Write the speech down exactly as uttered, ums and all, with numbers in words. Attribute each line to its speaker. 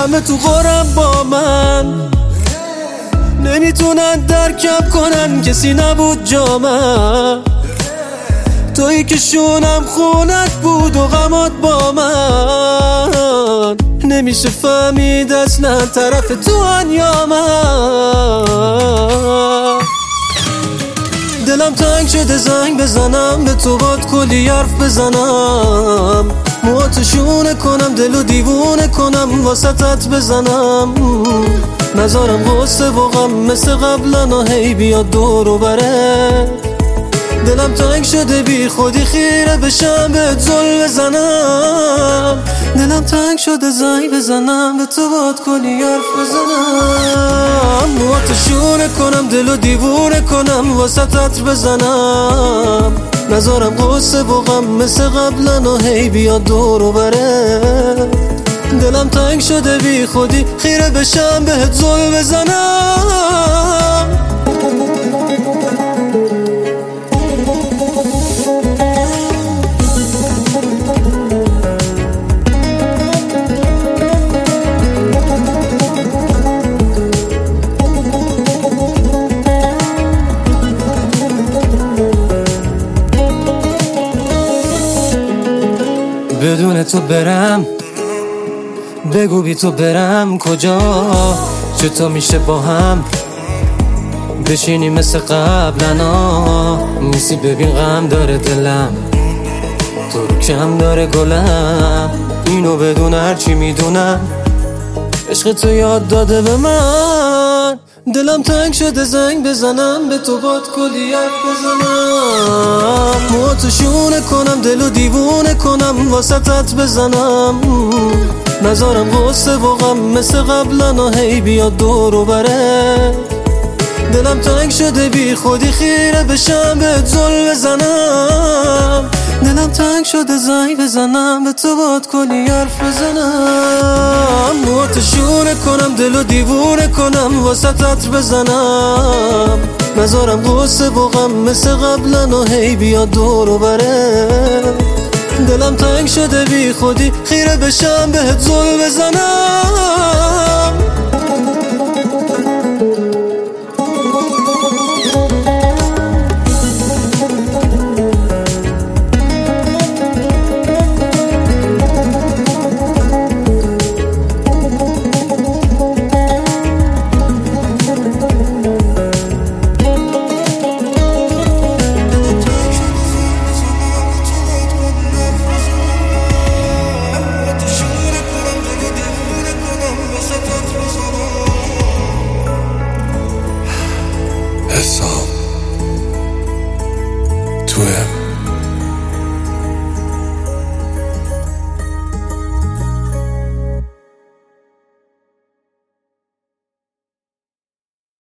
Speaker 1: همه تو غرم با من، نمیتونن درکم کنن کسی نبود جا من. تویی که شونم خونت بود و غمات با من، نمیشه فهمید اصلا طرف تو ان یا من. دلم تنگ شده زنگ بزنم به تو، باد کلی حرف بزنم، موهاتو شونه کنم، دلو دیوونه کنم، واسطت بزنم، نذارم غصه و غم مثل قبلا هی بیاد دور و بره. دلم تنگ شده بی خودی خیره بشم بهت زل بزنم، دلم تنگ شده زنگ بزنم به تو، باد کلی حرف بزنم، موهاتو شونه کنم، دلو دیوونه کنم، واسطت بزنم، نذارم غصه و غم مثل قبلا هی بیاد دور و بره. دلم تنگ شده بی خودی خیره بشم بهت زل بزنم. بدون تو برم، بگو بی تو برم کجا، چطور میشه با هم بشینی مثل قبلنا. نیستی ببین غم داره دلم، تو رو کم داره گلم، اینو بدون هرچی میدونم عشق تو یاد داده به من. دلم تنگ شده زنگ بزنم به تو، باد کلی حرف بزنم، موهاتو شونه کنم، دلو دیوونه کنم، واسطت بزنم، نذارم غصه و غم مثل قبلا هی بیاد دور و بره. دلم تنگ شده بی خودی خیره بشم بهت زل بزنم، دلم تنگ شده زنگ بزنم به تو، باد کلی حرف بزنم، موهاتو شونه کنم، دلو دیوونه کنم، واسطت بزنم، نذارم غصه و غم مثل قبلا هی بیاد دور و بره. دلم تنگ شده بی خودی خیره بشم بهت زل بزنم.
Speaker 2: حساب توه